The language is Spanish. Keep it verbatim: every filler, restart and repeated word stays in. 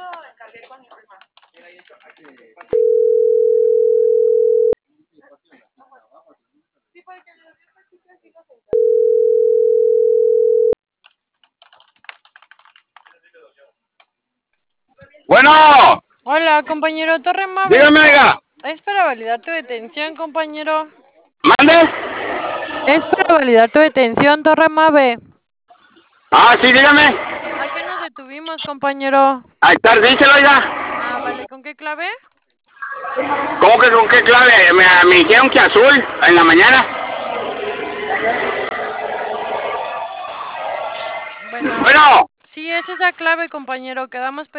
Bueno, Hola, compañero Torre Mave. dígame, oiga. Es para validar tu detención, compañero. ¿Mande? Es para validar tu detención, Torre Mave. Ah, sí, dígame. ¿A qué nos detuvimos, compañero? Ahí está, díselo, oiga. Ah, vale, ¿con qué clave? ¿Cómo que con qué clave? Me, me dijeron que azul en la mañana. Bueno, Bueno. sí, es esa clave, compañero. Quedamos